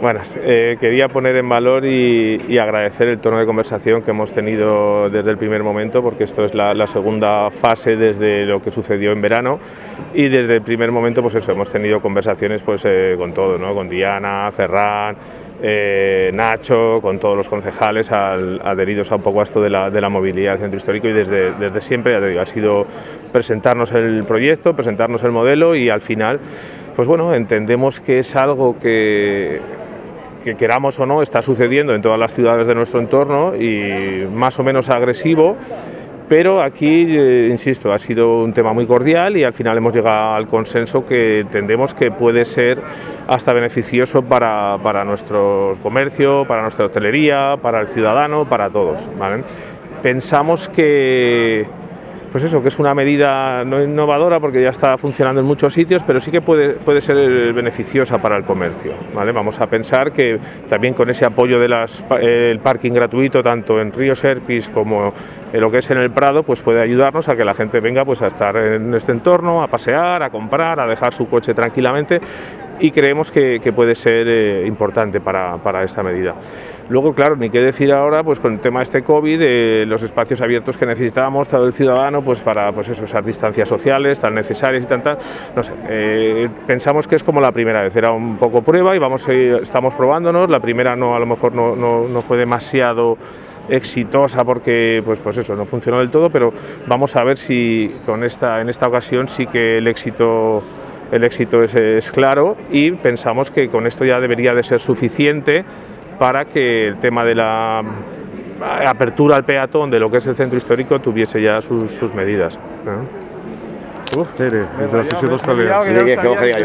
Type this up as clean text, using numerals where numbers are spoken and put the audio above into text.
Buenas. Quería poner en valor y agradecer el tono de conversación que hemos tenido desde el primer momento, porque esto es la segunda fase desde lo que sucedió en verano, y desde el primer momento pues eso, hemos tenido conversaciones pues con todo, ¿no? Con Diana, Ferran, Nacho, con todos los concejales adheridos a un poco a esto de la movilidad del centro histórico, y desde siempre, ya te digo, ha sido presentarnos el proyecto, presentarnos el modelo, y al final pues bueno, entendemos que es algo que queramos o no está sucediendo en todas las ciudades de nuestro entorno y más o menos agresivo, pero aquí, insisto, ha sido un tema muy cordial y al final hemos llegado al consenso que entendemos que puede ser hasta beneficioso para nuestro comercio, para nuestra hostelería, para el ciudadano, para todos, ¿vale? Pensamos que pues eso, que es una medida no innovadora porque ya está funcionando en muchos sitios, pero sí que puede ser beneficiosa para el comercio, ¿vale? Vamos a pensar que también con ese apoyo del parking gratuito, tanto en Río Serpis como en lo que es en el Prado, pues puede ayudarnos a que la gente venga pues a estar en este entorno, a pasear, a comprar, a dejar su coche tranquilamente, y creemos que puede ser importante para esta medida. Luego, claro, ni qué decir ahora, pues con el tema de este COVID, los espacios abiertos que necesitábamos, todo el ciudadano, pues para pues eso, esas distancias sociales tan necesarias y tantas, no sé, pensamos que es como la primera vez, era un poco prueba y estamos probándonos. La primera a lo mejor no fue demasiado exitosa porque pues eso, no funcionó del todo, pero vamos a ver si en esta ocasión sí que el éxito es claro, y pensamos que con esto ya debería de ser suficiente para que el tema de la apertura al peatón de lo que es el centro histórico tuviese ya sus medidas, ¿no? Desde la sessió d'hostaleria.